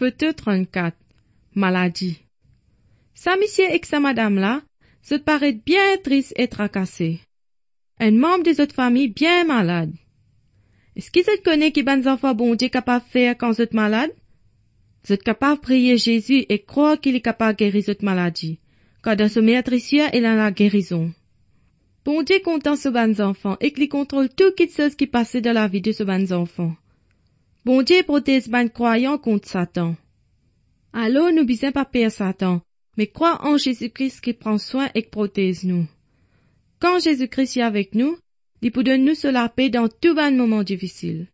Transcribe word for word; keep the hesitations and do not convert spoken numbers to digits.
Photo trente-quatre. Maladie. Sa monsieur et sa madame là, se paraît bien triste et tracassé. Un membre de cette famille bien malade. Est-ce qu'ils se connaissent qui ben enfants bon Dieu capable de faire quand vous êtes malade? Vous êtes capable de prier Jésus et croire qu'il est capable de guérir cette maladie, car dans ce maîtricier, il a la guérison. Bon Dieu content ce ben enfants et qu'il contrôle tout qui chose qui passe dans la vie de ce ben enfants. Bon Dieu protège ben croyants contre Satan. Alors nous bisons pas perdre Satan, mais croire en Jésus-Christ qui prend soin et qui protège nous. Quand Jésus-Christ est avec nous, il peut donner nous la paix dans tout ben moment difficile.